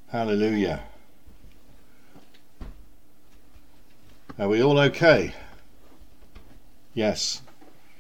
Hallelujah. Are we all okay? Yes.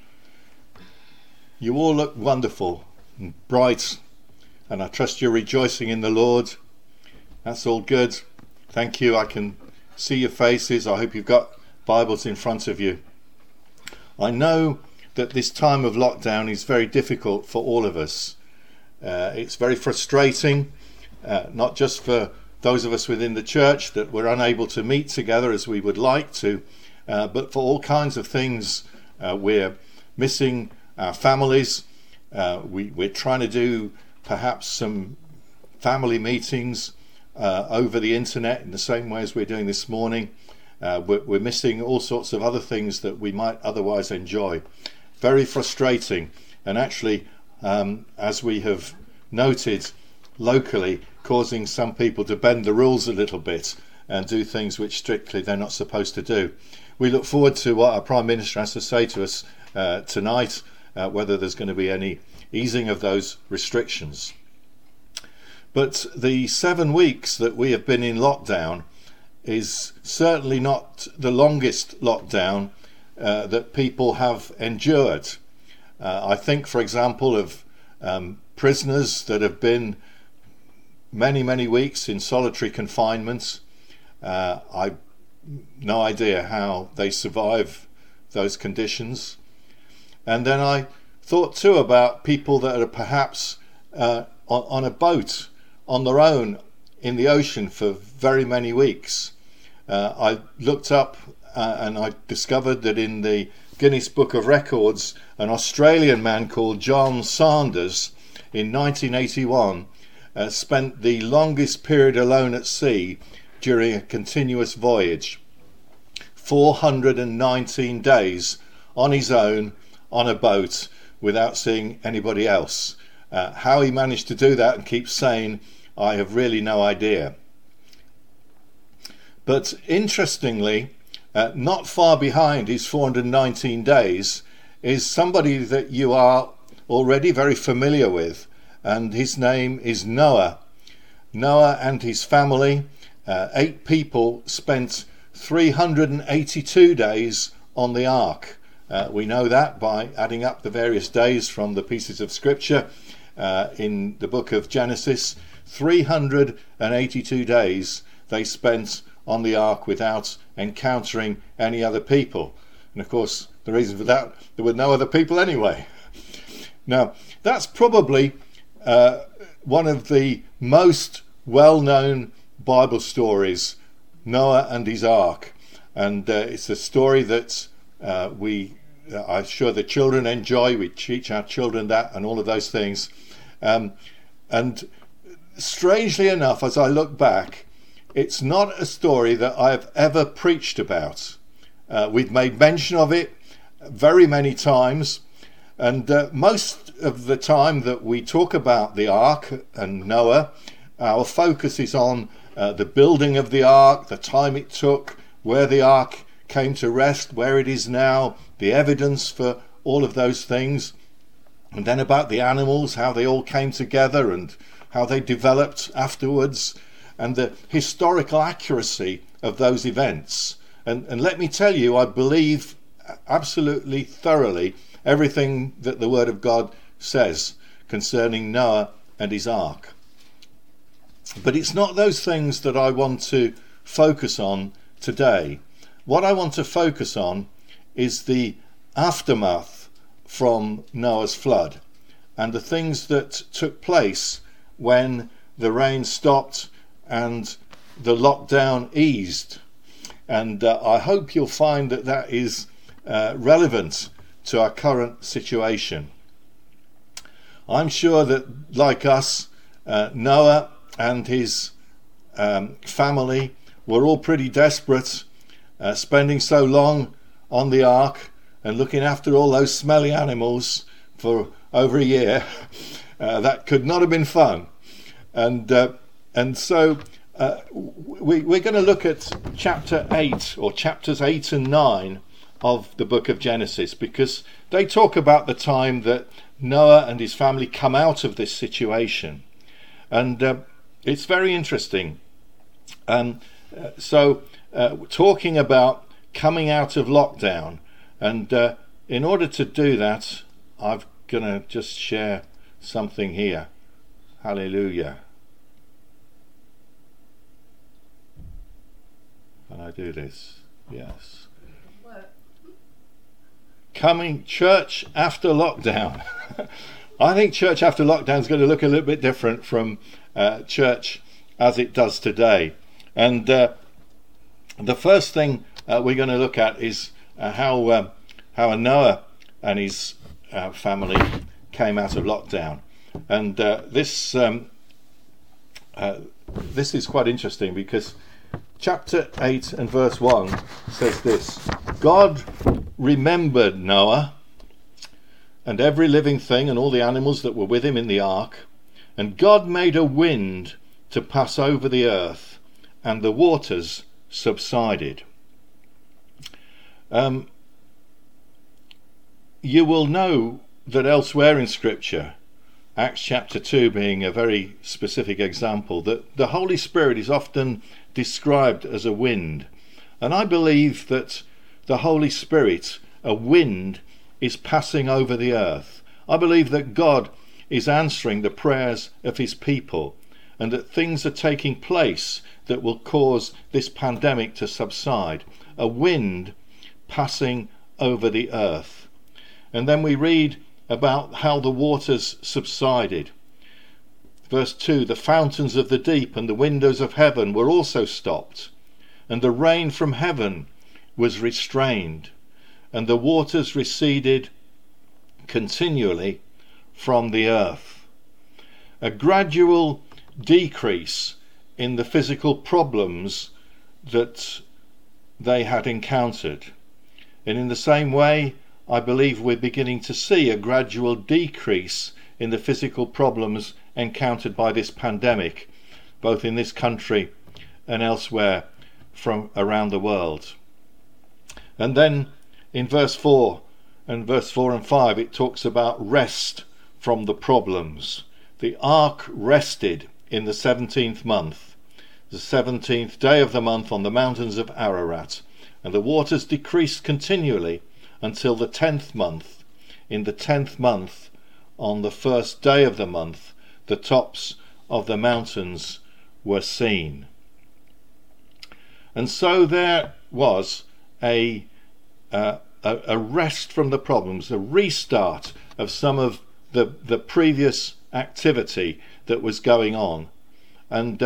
You all look wonderful and bright, and I trust you're rejoicing in the Lord. That's all good. Thank you. I can see your faces. I hope you've got Bibles in front of you. I know that this time of lockdown is very difficult for all of us. It's very frustrating, not just for those of us within the church that we're unable to meet together as we would like to, but for all kinds of things. We're missing our families. We're trying to do perhaps some family meetings over the internet in the same way as we're doing this morning. We're missing all sorts of other things that we might otherwise enjoy. Very frustrating, and actually, as we have noted locally, causing some people to bend the rules a little bit and do things which strictly they're not supposed to do. We look forward to what our Prime Minister has to say to us tonight, whether there's going to be any easing of those restrictions. But the 7 weeks that we have been in lockdown is certainly not the longest lockdown that people have endured. I think, for example, of prisoners that have been many weeks in solitary confinement. I've no idea how they survive those conditions. And then I thought too about people that are perhaps on a boat on their own in the ocean for very many weeks. I looked up and I discovered that in the Guinness Book of Records, an Australian man called John Sanders in 1981 spent the longest period alone at sea during a continuous voyage. 419 days on his own on a boat without seeing anybody else. How he managed to do that and keep sane, I have really no idea. But interestingly, not far behind his 419 days is somebody that you are already very familiar with, and his name is Noah. Noah and his family, 8 people, spent 382 days on the ark. We know that by adding up the various days from the pieces of scripture in the book of Genesis. 382 days they spent on the ark without encountering any other people. And of course, the reason for that, there were no other people anyway. Now, that's probably one of the most well-known Bible stories, Noah and his ark. And it's a story that I'm sure the children enjoy. We teach our children that and all of those things. And strangely enough, as I look back, it's not a story that I've ever preached about. We've made mention of it very many times, and most of the time that we talk about the ark and Noah, our focus is on the building of the ark, the time it took, where the ark came to rest, where it is now, the evidence for all of those things, and then about the animals, how they all came together and how they developed afterwards, and the historical accuracy of those events. And let me tell you, I believe absolutely thoroughly everything that the Word of God says concerning Noah and his ark. But it's not those things that I want to focus on today. What I want to focus on is the aftermath from Noah's flood and the things that took place when the rain stopped and the lockdown eased. And I hope you'll find that that is relevant to our current situation. I'm sure that, like us, Noah and his family were all pretty desperate, spending so long on the ark and looking after all those smelly animals for over a year. That could not have been fun. And so we're going to look at chapter 8, or chapters 8 and 9 of the book of Genesis, because they talk about the time that Noah and his family come out of this situation. And it's very interesting. So talking about coming out of lockdown, and in order to do that, I'm going to just share something here. Hallelujah. Can I do this? Yes. Coming church after lockdown. I think church after lockdown is going to look a little bit different from church as it does today. And the first thing we're going to look at is how Noah and his family came out of lockdown. And this is quite interesting, because chapter 8 and verse 1 says this: God remembered Noah and every living thing and all the animals that were with him in the ark, and God made a wind to pass over the earth, and the waters subsided. You will know that elsewhere in Scripture, Acts chapter 2 being a very specific example, that the Holy Spirit is often described as a wind. And I believe that the Holy Spirit, a wind, is passing over the earth. I believe that God is answering the prayers of his people, and that things are taking place that will cause this pandemic to subside. A wind passing over the earth. And then we read about how the waters subsided. Verse 2: the fountains of the deep and the windows of heaven were also stopped, and the rain from heaven was restrained, and the waters receded continually from the earth. A gradual decrease in the physical problems that they had encountered. And in the same way, I believe we're beginning to see a gradual decrease in the physical problems encountered by this pandemic, both in this country and elsewhere from around the world. And then in verse 4 and 5, it talks about rest from the problems. The ark rested in the 17th month, the 17th day of the month, on the mountains of Ararat, and the waters decreased continually until the 10th month. In the 10th month, on the first day of the month, the tops of the mountains were seen. And so there was a rest from the problems, a restart of some of the previous activity that was going on. And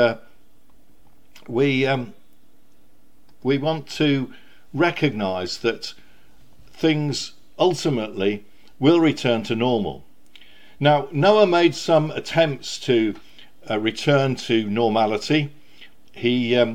we want to recognize that things ultimately will return to normal. Now, Noah made some attempts to return to normality. We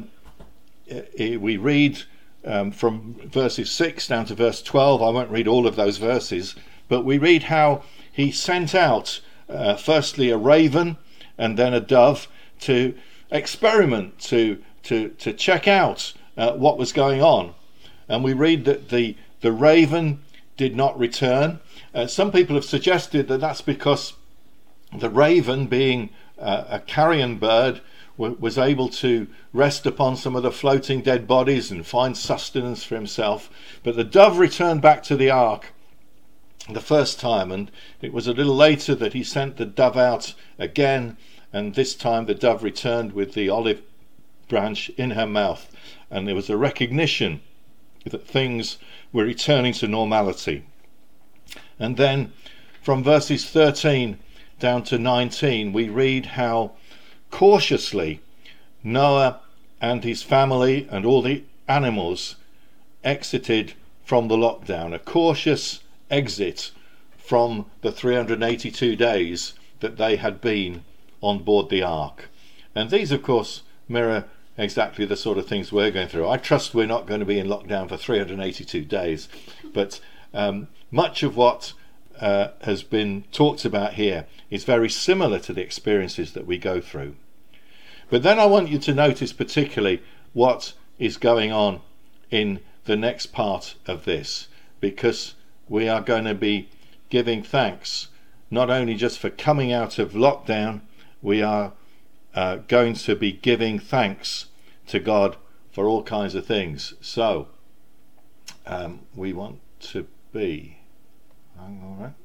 read from verses 6 down to verse 12. I won't read all of those verses, but we read how he sent out firstly a raven and then a dove to experiment, to check out what was going on. And we read that the raven did not return. Some people have suggested that that's because the raven, being a carrion bird, was able to rest upon some of the floating dead bodies and find sustenance for himself. But the dove returned back to the ark the first time, and it was a little later that he sent the dove out again, and this time the dove returned with the olive branch in her mouth, and there was a recognition that things were returning to normality. And then from verses 13 down to 19, we read how cautiously Noah and his family and all the animals exited from the lockdown, a cautious exit from the 382 days that they had been on board the ark. And these, of course, mirror exactly the sort of things we're going through. I trust we're not going to be in lockdown for 382 days, but much of what has been talked about here is very similar to the experiences that we go through. But then I want you to notice particularly what is going on in the next part of this, because we are going to be giving thanks not only just for coming out of lockdown, we are going to be giving thanks to God for all kinds of things. So we want to be all right,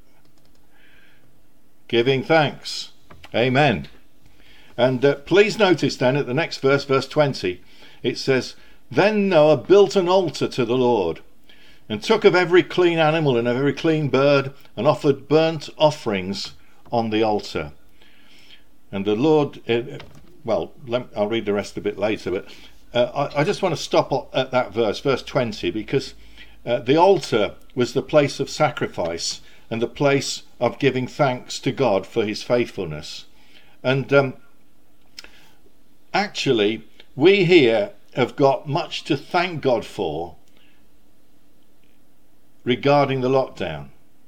giving thanks. Amen. And please notice then at the next verse, verse 20, it says, "Then Noah built an altar to the Lord, and took of every clean animal and of every clean bird, and offered burnt offerings on the altar." And the Lord, I'll read the rest a bit later, but I just want to stop at that verse 20, because the altar was the place of sacrifice and the place of giving thanks to God for his faithfulness. And actually, we here have got much to thank God for regarding the lockdown.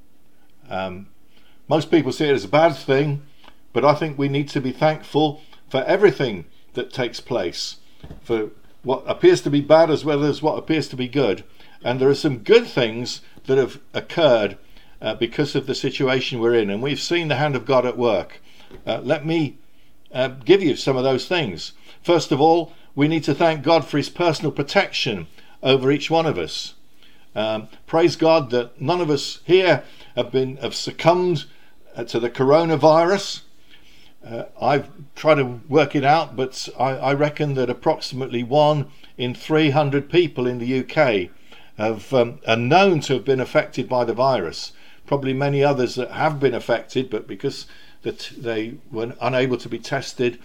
Most people see it as a bad thing, but I think we need to be thankful for everything that takes place, for what appears to be bad as well as what appears to be good. And there are some good things that have occurred because of the situation we're in, and we've seen the hand of God at work. Let me give you some of those things. First of all, we need to thank God for his personal protection over each one of us. Praise God that none of us here have succumbed to the coronavirus. I've tried to work it out, but I reckon that approximately 1 in 300 people in the UK are known to have been affected by the virus. Probably many others that have been affected, but because they were unable to be tested,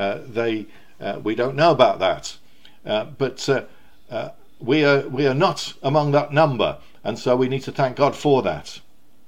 we don't know about that. But we are not among that number, and so we need to thank God for that.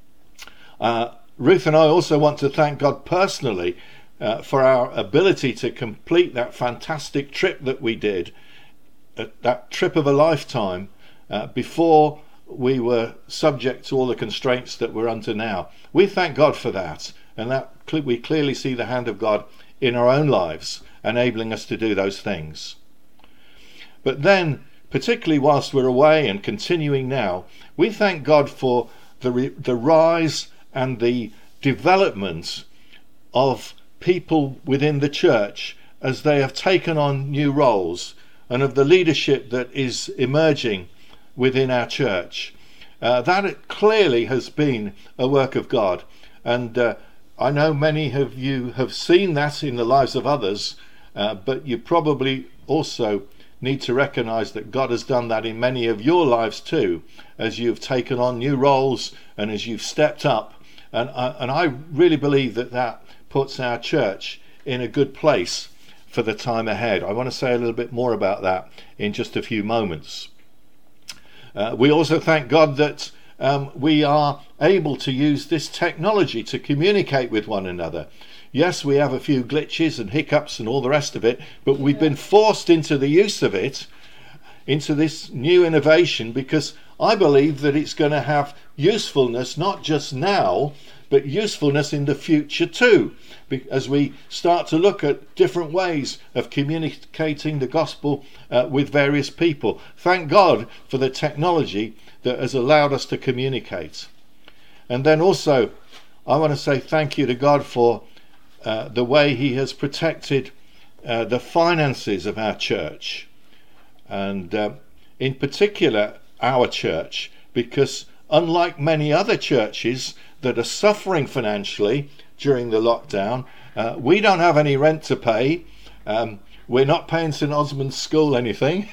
Ruth and I also want to thank God personally for our ability to complete that fantastic trip that we did, that trip of a lifetime, before we were subject to all the constraints that we're under now. We thank God for that, and that we clearly see the hand of God in our own lives, enabling us to do those things. But then, particularly whilst we're away and continuing now, we thank God for the rise and the development of people within the church as they have taken on new roles, and of the leadership that is emerging within our church. That clearly has been a work of God, and I know many of you have seen that in the lives of others, but you probably also need to recognize that God has done that in many of your lives too, as you've taken on new roles and as you've stepped up. And I really believe that puts our church in a good place for the time ahead. I want to say a little bit more about that in just a few moments. We also thank God that we are able to use this technology to communicate with one another. Yes, we have a few glitches and hiccups and all the rest of it, but we've been forced into the use of it, into this new innovation, because I believe that it's going to have usefulness not just now, but usefulness in the future too, as we start to look at different ways of communicating the gospel with various people. Thank God for the technology that has allowed us to communicate. And then also, I want to say thank you to God for the way he has protected the finances of our church, and in particular our church, because unlike many other churches that are suffering financially during the lockdown, we don't have any rent to pay. We're not paying St Osmond's School anything.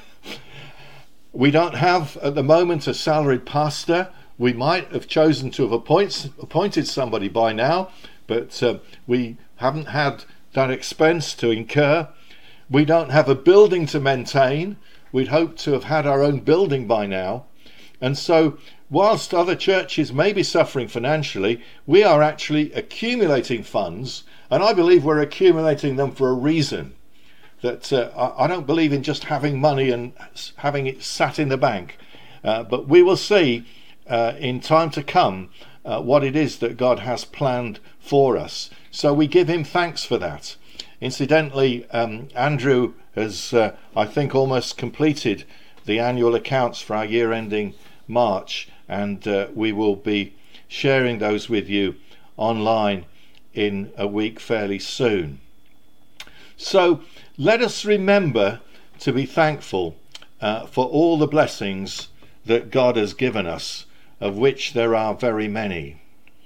We don't have at the moment a salaried pastor. We might have chosen to have appointed somebody by now, but we haven't had that expense to incur. We don't have a building to maintain. We'd hoped to have had our own building by now. And so, whilst other churches may be suffering financially, we are actually accumulating funds, and I believe we're accumulating them for a reason. That I don't believe in just having money and having it sat in the bank, but we will see in time to come what it is that God has planned for us. So we give him thanks for that. Incidentally, Andrew has, I think, almost completed the annual accounts for our year ending March, and we will be sharing those with you online in a week fairly soon. So let us remember to be thankful for all the blessings that God has given us, of which there are very many.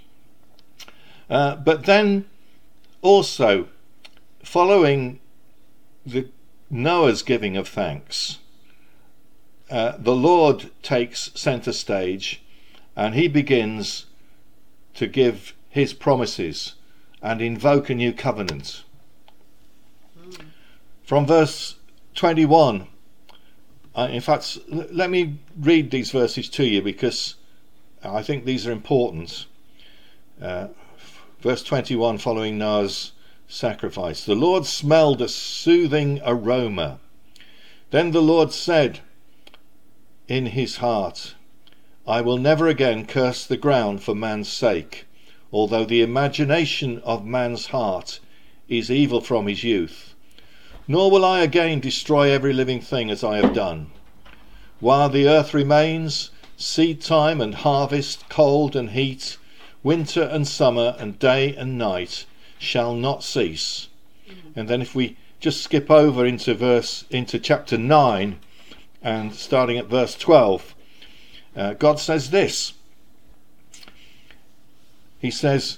But then also, following the Noah's giving of thanks, the Lord takes centre stage, and he begins to give his promises and invoke a new covenant. From verse 21, in fact, let me read these verses to you because I think these are important. Verse 21, following Noah's sacrifice. The Lord smelled a soothing aroma. Then the Lord said in his heart, I will never again curse the ground for man's sake, although the imagination of man's heart is evil from his youth. Nor will I again destroy every living thing as I have done. While the earth remains, seed time and harvest, cold and heat, winter and summer, and day and night shall not cease. And then if we just skip over into chapter 9 and starting at verse 12, God says this. He says,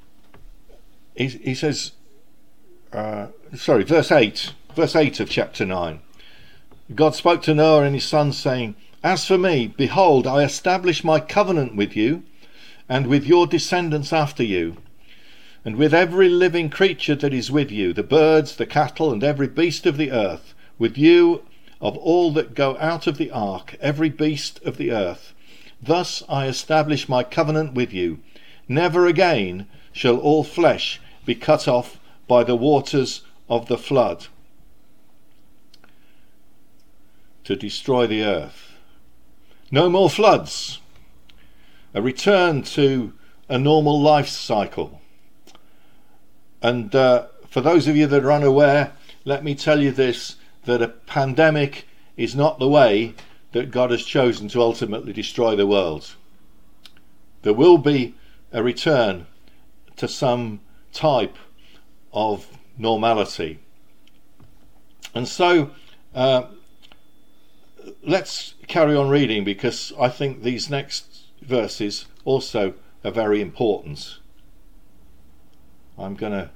verse 8 of chapter 9. God spoke to Noah and his sons, saying, As for me, behold, I establish my covenant with you, and with your descendants after you, and with every living creature that is with you, the birds, the cattle, and every beast of the earth, with you of all that go out of the ark, every beast of the earth. Thus I establish my covenant with you. Never again shall all flesh be cut off by the waters of the flood to destroy the earth. No more floods. A return to a normal life cycle. And for those of you that are unaware, let me tell you this, that a pandemic is not the way that God has chosen to ultimately destroy the world. There will be a return to some type of normality. And so let's carry on reading, because I think these next verses also are very important. I'm going to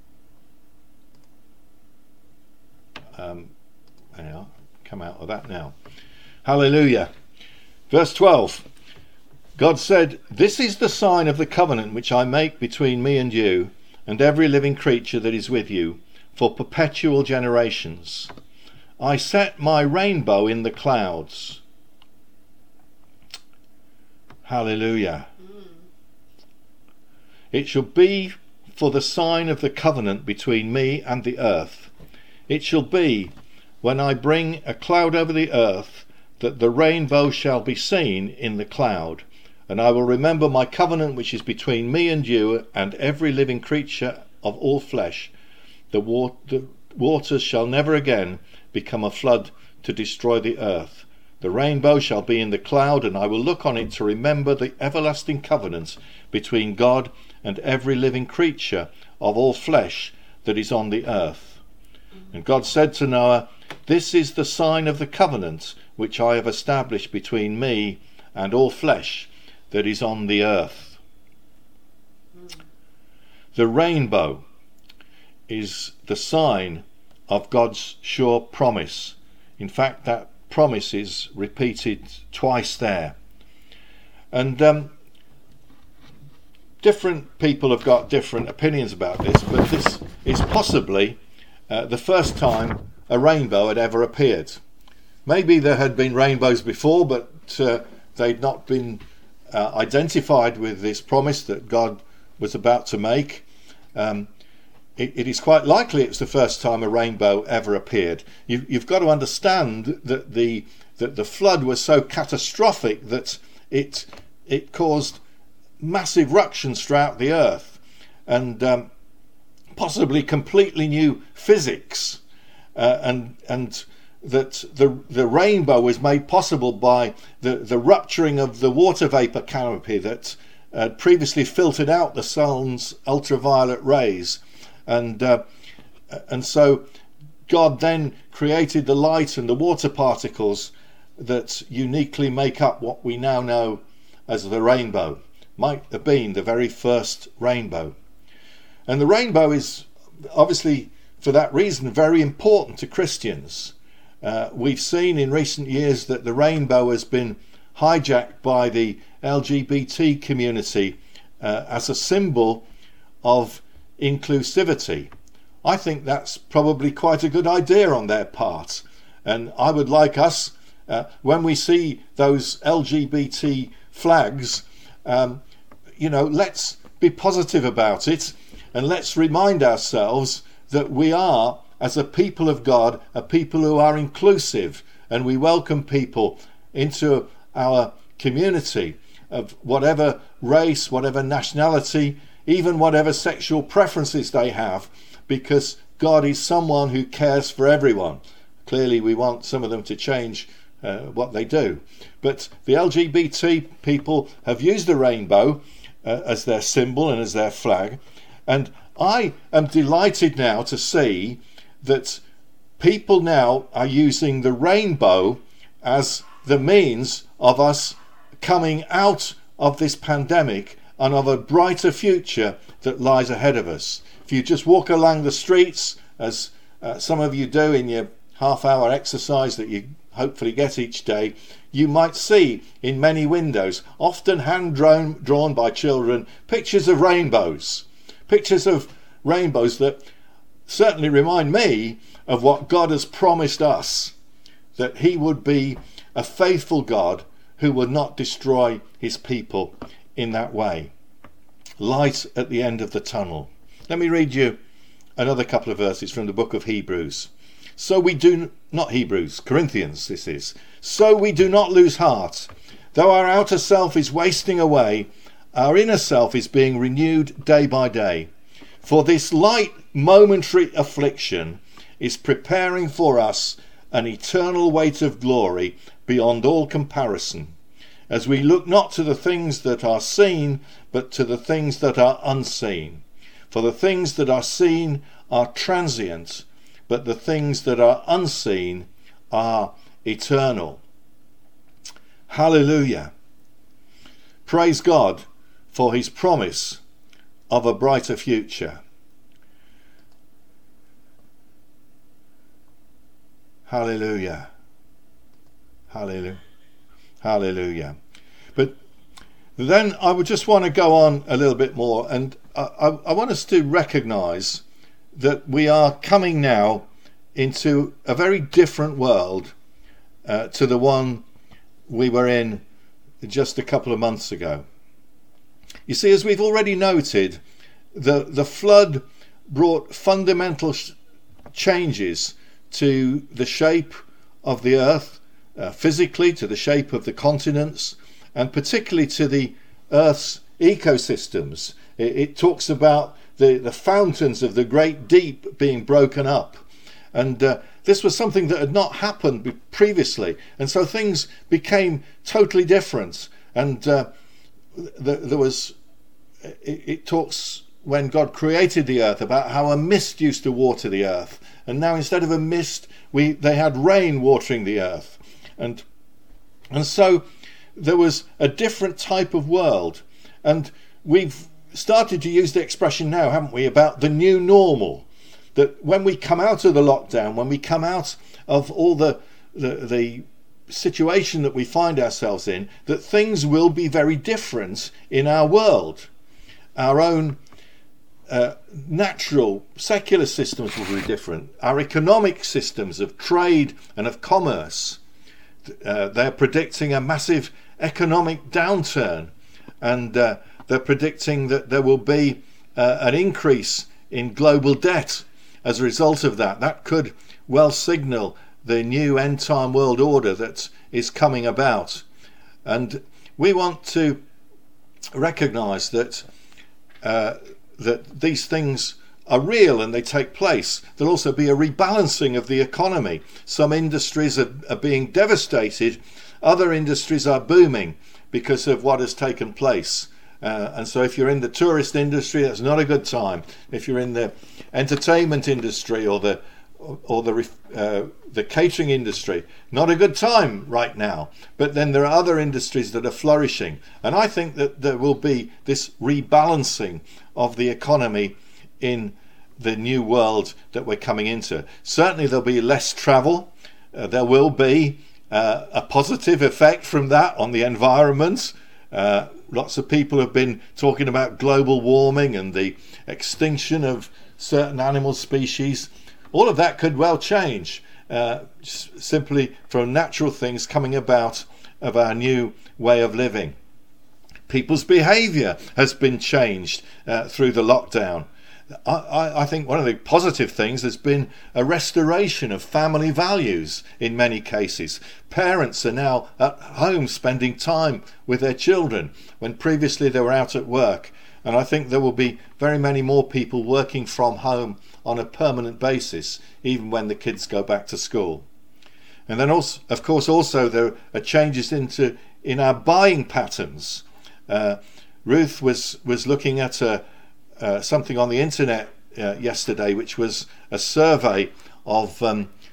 come out of that now. Hallelujah. Verse 12. God said, This is the sign of the covenant which I make between me and you, and every living creature that is with you, for perpetual generations. I set my rainbow in the clouds. Hallelujah. It shall be for the sign of the covenant between me and the earth. It shall be, when I bring a cloud over the earth, that the rainbow shall be seen in the cloud. And I will remember my covenant which is between me and you and every living creature of all flesh. The waters shall never again become a flood to destroy the earth. The rainbow shall be in the cloud, and I will look on it to remember the everlasting covenant between God and every living creature of all flesh that is on the earth. And God said to Noah, This is the sign of the covenant which I have established between me and all flesh that is on the earth. The rainbow is the sign of God's sure promise. In fact, that promise is repeated twice there. And different people have got different opinions about this, but this is possibly the first time a rainbow had ever appeared. Maybe there had been rainbows before, but they'd not been identified with this promise that God was about to make. It is quite likely it's the first time a rainbow ever appeared. You've got to understand that the flood was so catastrophic that it caused massive ructions throughout the earth, and possibly completely new physics, and that the rainbow was made possible by the rupturing of the water vapor canopy that previously filtered out the sun's ultraviolet rays, and And so God then created the light and the water particles that uniquely make up what we now know as the rainbow. Might have been the very first rainbow. And the rainbow is obviously, for that reason, very important to Christians. We've seen in recent years that the rainbow has been hijacked by the LGBT community as a symbol of inclusivity. I think that's probably quite a good idea on their part, and I would like us, when we see those LGBT flags, let's be positive about it, and let's remind ourselves that we are, as a people of God, a people who are inclusive, and we welcome people into our community of whatever race, whatever nationality, even whatever sexual preferences they have, because God is someone who cares for everyone. Clearly we want some of them to change what they do, but the LGBT people have used the rainbow as their symbol and as their flag, and I am delighted now to see that people now are using the rainbow as the means of us coming out of this pandemic and of a brighter future that lies ahead of us. If you just walk along the streets, as some of you do in your half-hour exercise that you hopefully get each day, you might see in many windows, often hand-drawn by children, pictures of rainbows. Pictures of rainbows that certainly remind me of what God has promised us, that he would be a faithful God who would not destroy his people in that way. Light at the end of the tunnel. Let me read you another couple of verses from the book of Hebrews. Corinthians this is. So we do not lose heart. Though our outer self is wasting away, our inner self is being renewed day by day. For this light momentary affliction is preparing for us an eternal weight of glory beyond all comparison, as we look not to the things that are seen, but to the things that are unseen. For the things that are seen are transient, but the things that are unseen are eternal. Hallelujah. Praise God for his promise of a brighter future. Hallelujah. Hallelujah. Hallelujah. But then I would just want to go on a little bit more, and I want us to recognise that we are coming now into a very different world to the one we were in just a couple of months ago. You see, as we've already noted, the flood brought fundamental changes to the shape of the earth, physically, to the shape of the continents, and particularly to the earth's ecosystems. It talks about the fountains of the great deep being broken up, and this was something that had not happened previously, and so things became totally different. And it talks when God created the earth about how a mist used to water the earth, and now instead of a mist they had rain watering the earth, and so there was a different type of world. And we've started to use the expression now, haven't we, about the new normal, that when we come out of the lockdown, when we come out of all the situation that we find ourselves in, that things will be very different in our world. Our own natural secular systems will be different. Our economic systems of trade and of commerce, they're predicting a massive economic downturn, and they're predicting that there will be an increase in global debt as a result of that. That could well signal the new end-time world order that is coming about. And we want to recognise that these things are real and they take place. There'll also be a rebalancing of the economy. Some industries are being devastated, other industries are booming because of what has taken place. And so if you're in the tourist industry, that's not a good time. If you're in the entertainment industry or the catering industry, not a good time right now. But then there are other industries that are flourishing. And I think that there will be this rebalancing of the economy in the new world that we're coming into. Certainly there'll be less travel. There will be a positive effect from that on the environment. Lots of people have been talking about global warming and the extinction of certain animal species. All of that could well change simply from natural things coming about of our new way of living. People's behaviour has been changed through the lockdown. I think one of the positive things has been a restoration of family values in many cases. Parents are now at home spending time with their children when previously they were out at work. And I think there will be very many more people working from home on a permanent basis, even when the kids go back to school. And then also, of course, also there are changes in our buying patterns. Ruth was looking at something on the internet yesterday, which was a survey of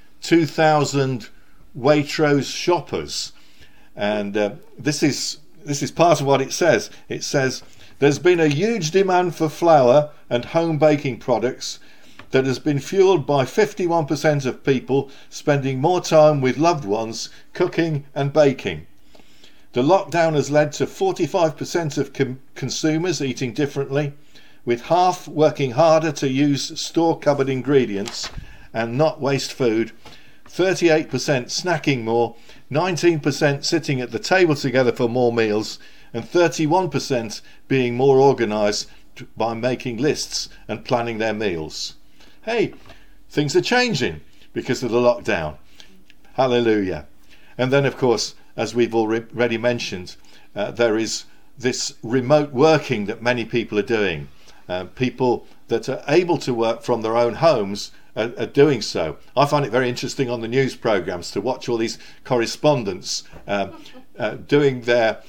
2,000 Waitrose shoppers, and this is part of what it says. It says there's been a huge demand for flour and home baking products that has been fueled by 51% of people spending more time with loved ones cooking and baking. The lockdown has led to 45% of consumers eating differently, with half working harder to use store cupboard ingredients and not waste food, 38% snacking more, 19% sitting at the table together for more meals, and 31% being more organised by making lists and planning their meals. Hey, things are changing because of the lockdown. Hallelujah. And then, of course, as we've already mentioned, there is this remote working that many people are doing. People that are able to work from their own homes are doing so. I find it very interesting on the news programmes to watch all these correspondents doing their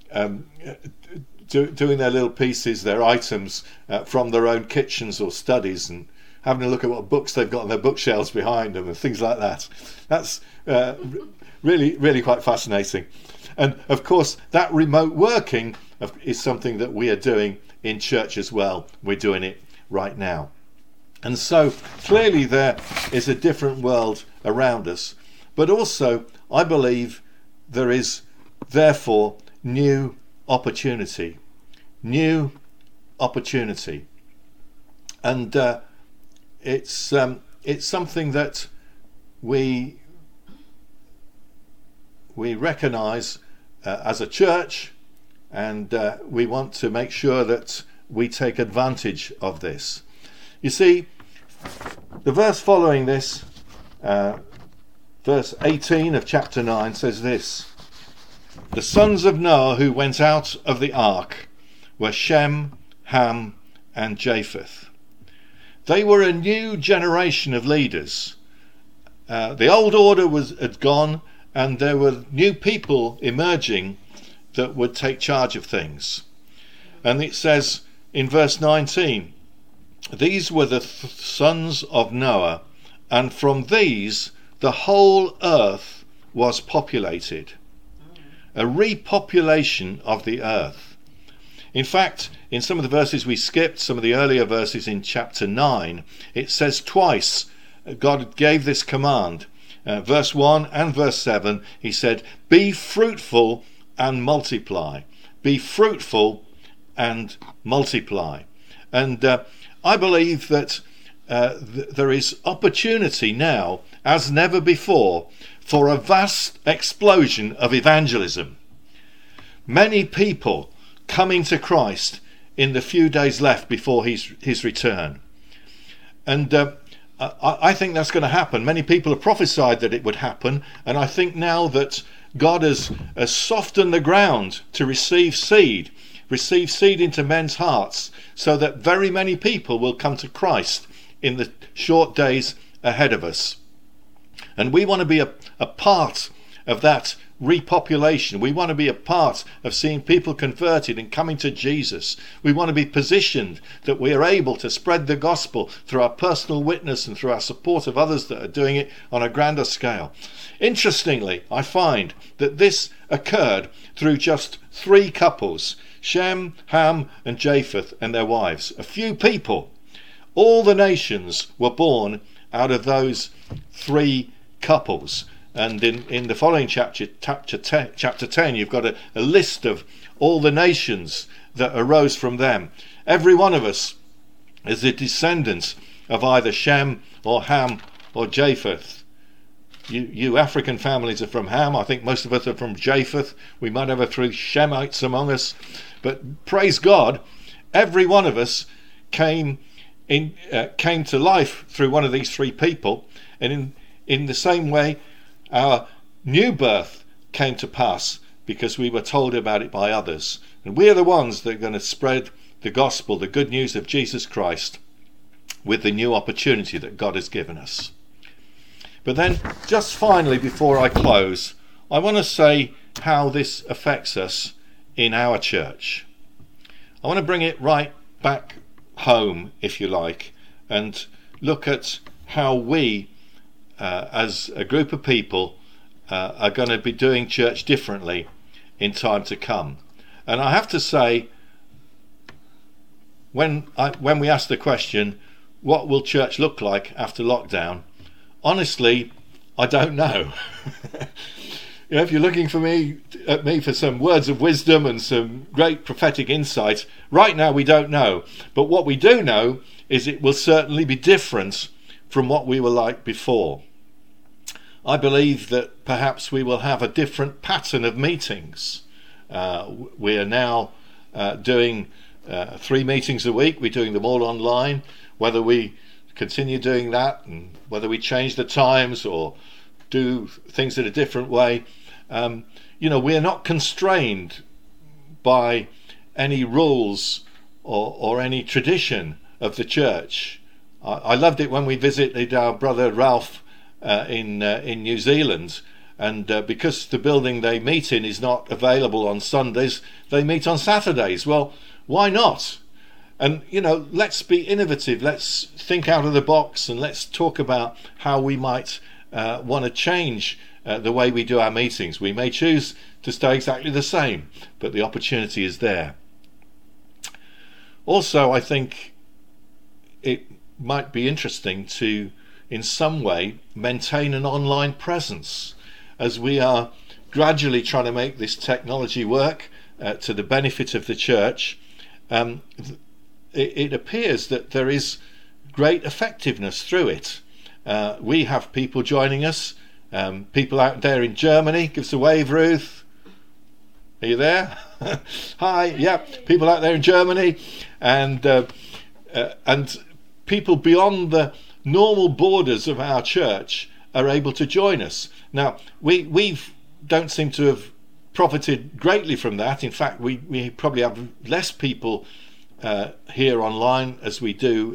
little pieces, their items from their own kitchens or studies, and having a look at what books they've got on their bookshelves behind them and things like that. That's really, really quite fascinating. And of course, that remote working is something that we are doing in church as well. We're doing it right now. And so clearly there is a different world around us. But also, I believe there is therefore new opportunity. New opportunity. And it's something that we recognise as a church, and we want to make sure that we take advantage of this. You see, the verse following this, verse 18 of chapter 9, says this: the sons of Noah who went out of the ark were Shem, Ham, and Japheth. They were a new generation of leaders. The old order had gone, and there were new people emerging that would take charge of things. And it says in verse 19, these were the sons of Noah, and from these the whole earth was populated. A repopulation of the earth. In fact, in some of the verses we skipped, some of the earlier verses in chapter 9, it says twice God gave this command. Verse 1 and verse 7, he said, be fruitful and multiply. Be fruitful and multiply. And I believe that there is opportunity now, as never before, for a vast explosion of evangelism. Many people coming to Christ in the few days left before his return. And I think that's going to happen. Many people have prophesied that it would happen, and I think now that God has softened the ground to receive seed into men's hearts, so that very many people will come to Christ in the short days ahead of us. And we want to be a part of that repopulation. We want to be a part of seeing people converted and coming to Jesus. We want to be positioned that we are able to spread the gospel through our personal witness and through our support of others that are doing it on a grander scale. Interestingly, I find that this occurred through just 3 couples, Shem, Ham and Japheth and their wives. A few people. All the nations were born out of those 3 couples. And in the following chapter 10, you've got a list of all the nations that arose from them. Every one of us is a descendant of either Shem or Ham or Japheth. You African families are from Ham. I think most of us are from Japheth. We might have a few Shemites among us. But praise God, every one of us came to life through one of these 3 people. And in the same way, our new birth came to pass because we were told about it by others. And we are the ones that are going to spread the gospel, the good news of Jesus Christ, with the new opportunity that God has given us. But then, just finally, before I close, I want to say how this affects us in our church. I want to bring it right back home, if you like, and look at how we, as a group of people, are going to be doing church differently in time to come. And I have to say, when we ask the question, what will church look like after lockdown? Honestly, I don't know. If you're looking at me for some words of wisdom and some great prophetic insight, right now we don't know. But what we do know is it will certainly be different from what we were like before. I believe that perhaps we will have a different pattern of meetings. We are now doing 3 meetings a week. We're doing them all online. Whether we continue doing that and whether we change the times or do things in a different way, we are not constrained by any rules or any tradition of the church. I loved it when we visited our brother Ralph in New Zealand, and because the building they meet in is not available on Sundays, they meet on Saturdays. Well, why not? And let's be innovative, let's think out of the box, and let's talk about how we might want to change the way we do our meetings. We may choose to stay exactly the same, but the opportunity is there. Also, I think it might be interesting to, in some way, maintain an online presence as we are gradually trying to make this technology work to the benefit of the church. It appears that there is great effectiveness through it. We have people joining us, people out there in Germany. Give us a wave, Ruth. Are you there? Hi. Yeah, people out there in Germany, and people beyond the normal borders of our church are able to join us. Now, we don't seem to have profited greatly from that. In fact, we probably have less people here online as we do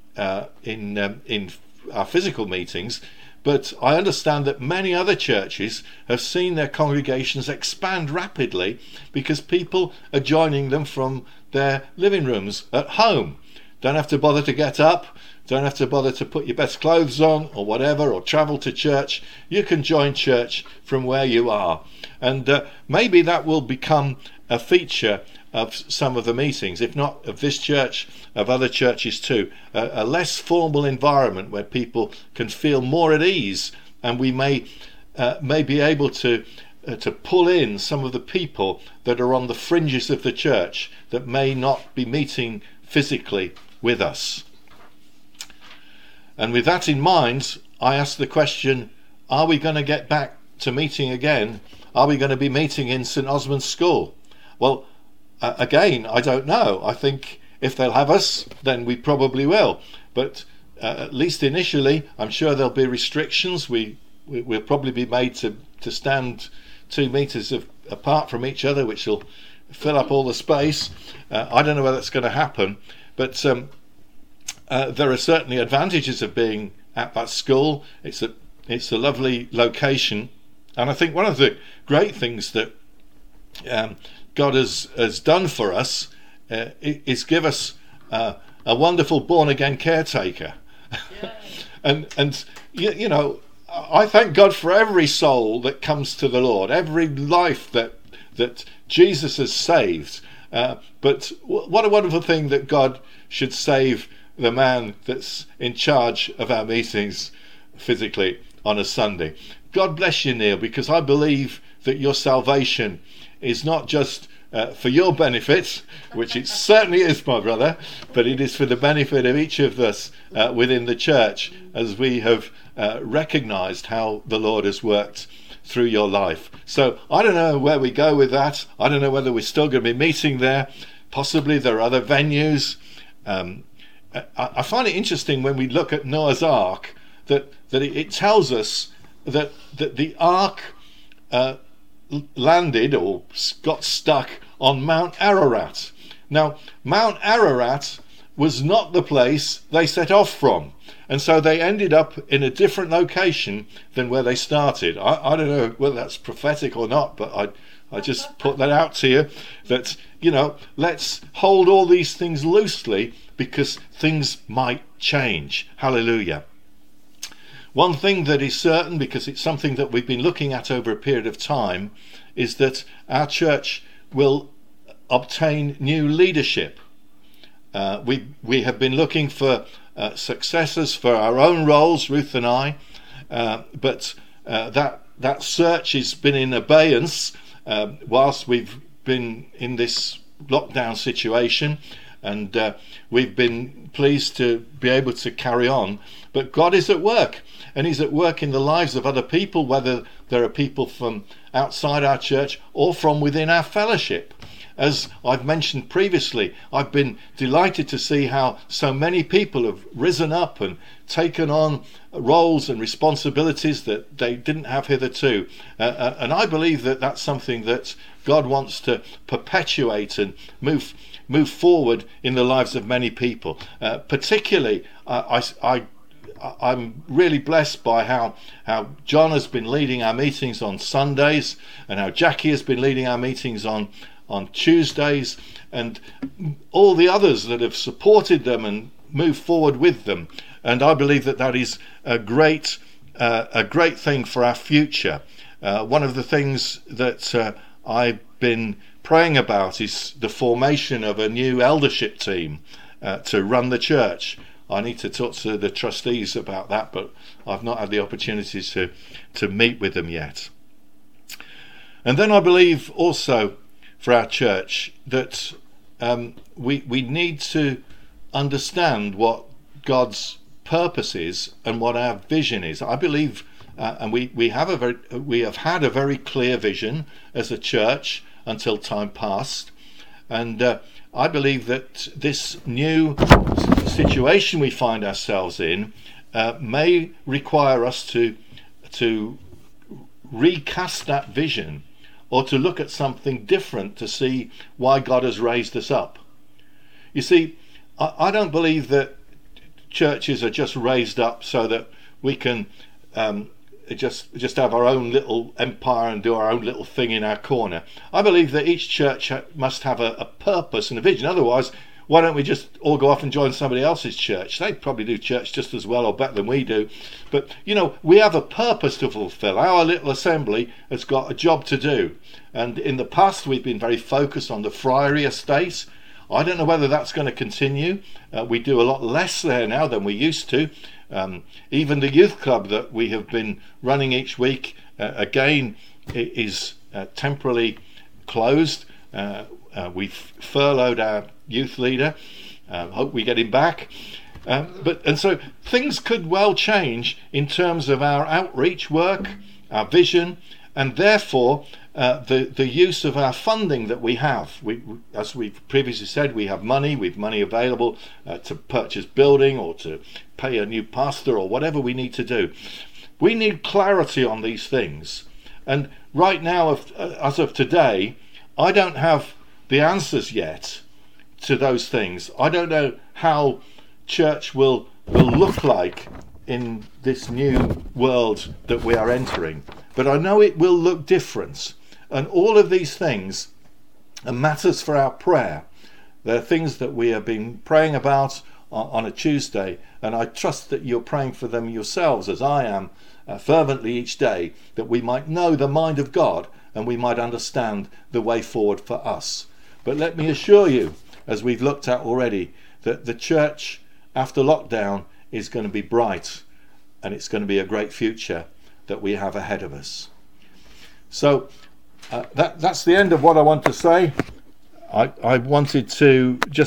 in our physical meetings, but I understand that many other churches have seen their congregations expand rapidly because people are joining them from their living rooms at home. Don't have to bother to get up, don't have to bother to put your best clothes on or whatever, or travel to church. You can join church from where you are, and maybe that will become a feature of some of the meetings, if not of this church, of other churches too. A less formal environment where people can feel more at ease, and we may be able to pull in some of the people that are on the fringes of the church that may not be meeting physically with us. And with that in mind, I ask the question, are we going to get back to meeting again? Are we going to be meeting in St Osmond's School? Well, again, I don't know. I think if they'll have us, then we probably will. But at least initially, I'm sure there'll be restrictions. We'll probably be made to stand 2 meters apart from each other, which will fill up all the space. I don't know whether that's going to happen, but there are certainly advantages of being at that school. It's a lovely location, And I think one of the great things that God has done for us is give us a wonderful born-again caretaker. Yeah. and you know, I thank God for every soul that comes to the Lord, every life that Jesus has saved. But what a wonderful thing that God should save the man that's in charge of our meetings physically on a Sunday. God bless you, Neil, because I believe that your salvation is not just for your benefit, which it certainly is, my brother, but it is for the benefit of each of us within the church, as we have recognised how the Lord has worked through your life. So I don't know where we go with that. I don't know whether we're still going to be meeting there. Possibly there are other venues. I find it interesting when we look at Noah's Ark that it tells us that the ark landed or got stuck on Mount Ararat. Now, Mount Ararat was not the place they set off from, and so they ended up in a different location than where they started. I don't know whether that's prophetic or not, but I just put that out to you, that, you know, let's hold all these things loosely because things might change. Hallelujah. One thing that is certain, because it's something that we've been looking at over a period of time, is that our church will obtain new leadership. We have been looking for successors for our own roles, Ruth and I, but that search has been in abeyance whilst we've been in this lockdown situation, and we've been pleased to be able to carry on. But God is at work, and he's at work in the lives of other people, whether there are people from outside our church or from within our fellowship. As I've mentioned previously, I've been delighted to see how so many people have risen up and taken on roles and responsibilities that they didn't have hitherto. And I believe that that's something that God wants to perpetuate and move forward in the lives of many people. Particularly, I'm really blessed by how John has been leading our meetings on Sundays, and how Jackie has been leading our meetings on Tuesdays, and all the others that have supported them and moved forward with them. And I believe that is a great thing for our future. One of the things that I've been praying about is the formation of a new eldership team to run the church. I need to talk to the trustees about that, but I've not had the opportunity to meet with them yet. And then I believe also for our church that we need to understand what God's purpose is and what our vision is. I believe, and we have had a very clear vision as a church until time passed, and I believe that this new situation we find ourselves in may require us to recast that vision, or to look at something different to see why God has raised us up. You see, I don't believe that churches are just raised up so that we can just have our own little empire and do our own little thing in our corner. I believe that each church must have a purpose and a vision. Otherwise, why don't we just all go off and join somebody else's church? They probably do church just as well or better than we do. But, you know, we have a purpose to fulfill. Our little assembly has got a job to do. And in the past, we've been very focused on the Friary estate. I don't know whether that's going to continue. We do a lot less there now than we used to. Even the youth club that we have been running each week, again, is temporarily closed. We've furloughed our youth leader. Hope we get him back. And so things could well change in terms of our outreach work, our vision, and therefore the use of our funding that we have. As we've previously said, we have money. We've money available to purchase building or to pay a new pastor or whatever we need to do. We need clarity on these things. And right now, as of today, I don't have the answers yet to those things. I don't know how church will look like in this new world that we are entering. but I know it will look different. And all of these things are matters for our prayer. They're things that we have been praying about on a Tuesday, and I trust that you're praying for them yourselves, as I am, fervently each day, that we might know the mind of God and we might understand the way forward for us. But let me assure you, as we've looked at already, that the church after lockdown is going to be bright, and it's going to be a great future that we have ahead of us. So that's the end of what I want to say. I wanted to just